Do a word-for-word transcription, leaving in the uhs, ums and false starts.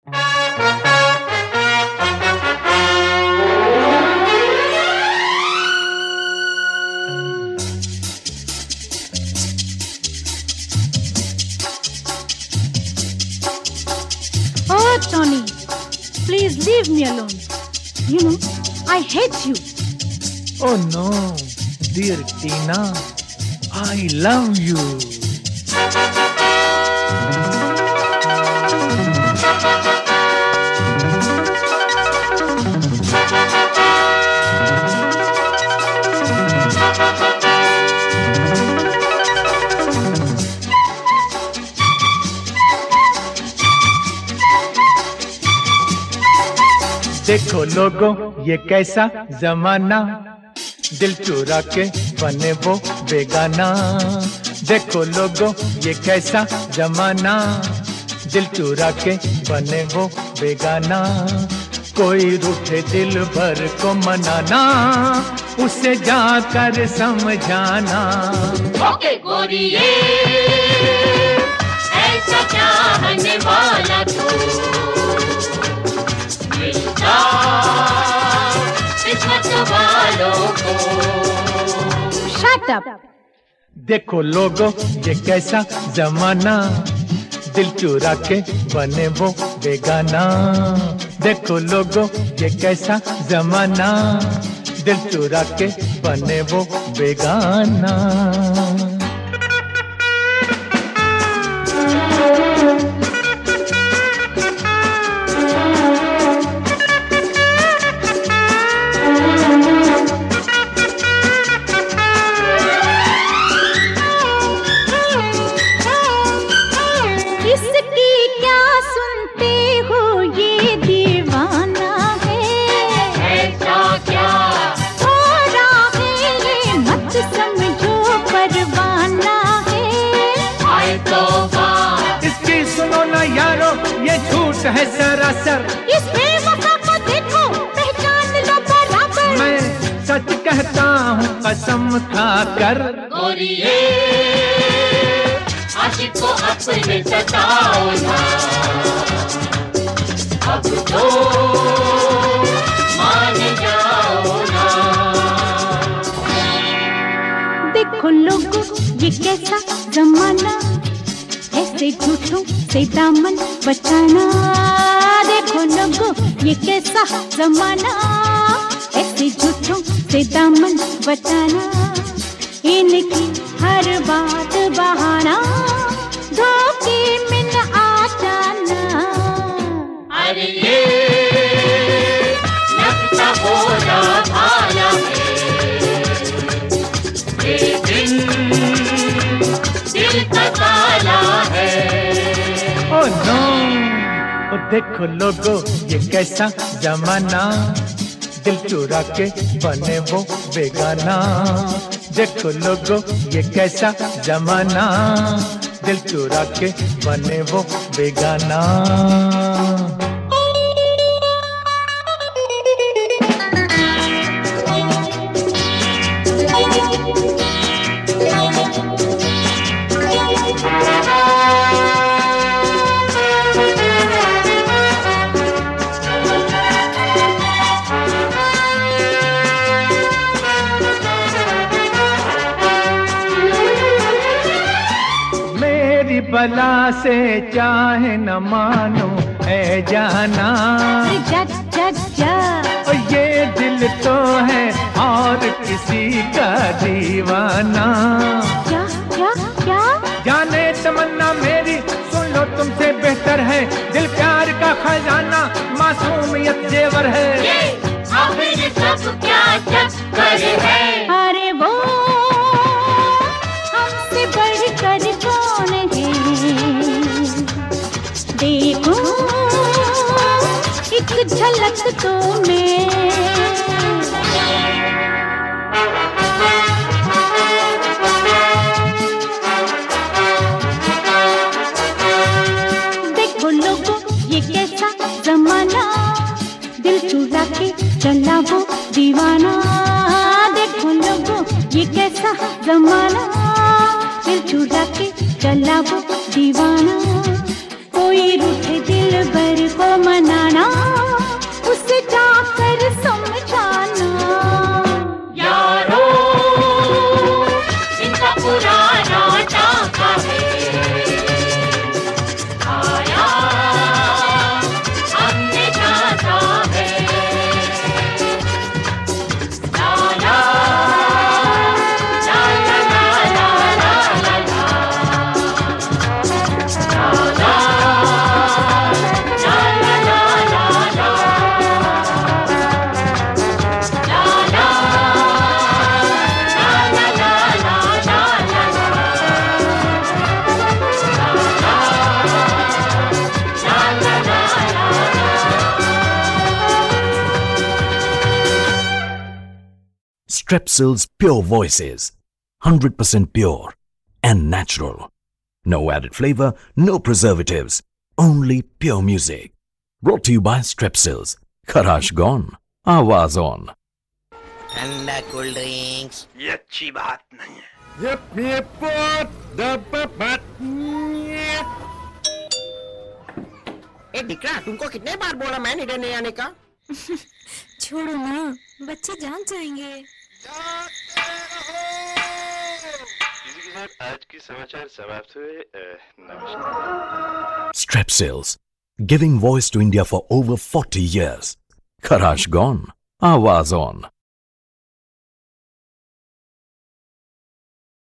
Oh, Tony, please leave me alone. You know, I hate you. Oh no, dear Tina, I love you. देखो लोगों ये कैसा जमाना, दिल चुरा के बने वो बेगाना। देखो लोगों ये कैसा जमाना, दिल चुरा के बने वो बेगाना। कोई रूठे दिल भर को मनाना, उसे जाकर समझाना। ओके गोरिये, ऐसा चाहने वाला तू मिलता किस्मत वालों को। Shut up. देखो लोगों ये कैसा जमाना, दिल चुरा के बने वो बेगाना। देखो लोगों ये कैसा जमाना, दिल चुरा के बने वो बेगाना। है सरासर इस बेवफा को देखो, पहचान लो बराबर। मैं सच कहता हूँ कसम खाकर। गोरिये, आशिक को अपने सताओ ना, अब तो मान जाओ ना। देखो लोगों ये कैसा जमाना, ऐसे झूठों से दामन बचाना। देखो लोगों ये कैसा जमाना, ऐसे झूठों से दामन बचाना। इनकी हर बात बहाना, धोखे में न आ जाना। अरे ये लगता बोला भाला है, ये दिन दिल का काला है। Oh no, oh देखो लोगों ये कैसा जमाना, दिल चुरा के बने वो बेगाना। देखो लोगों ये कैसा जमाना, दिल चुरा के बने वो बेगाना। बला से चाहे न मानो ऐ जाना, जा जा जा। और ये दिल तो है और किसी का दीवाना। क्या क्या क्या? जाने तमन्ना मेरी सुन लो, तुमसे बेहतर है दिल प्यार का खजाना, मासूमियत जेवर है। ये आखिर सब क्या चक्कर है? अरे वो हमसे बढ़कर कौन है? देखो एक झलक तो मैं। देखो लोगों ये कैसा जमाना, दिल चुरा के चला वो दीवाना। देखो लोगों ये कैसा जमाना, दिल चुरा के चला वो दीवाना। कोई रूठे दिल भर को Strepsils Pure Voices. one hundred percent pure and natural. No added flavor, no preservatives. Only pure music. Brought to you by Strepsils. Kharash gone. Awaaz on. ठंडा कोल्ड ड्रिंक्स। ये अच्छी बात नहीं है। ए दिकरा, तुमको कितने बार बोला मैं इधर नहीं आने का? छोड़ो ना, बच्चे जान जाएंगे। इसी के साथ आज की समाचार समाप्त हुए। नमस्कार। Strepsils. Giving voice to India for over forty years. Kharash gone. Awaaz on.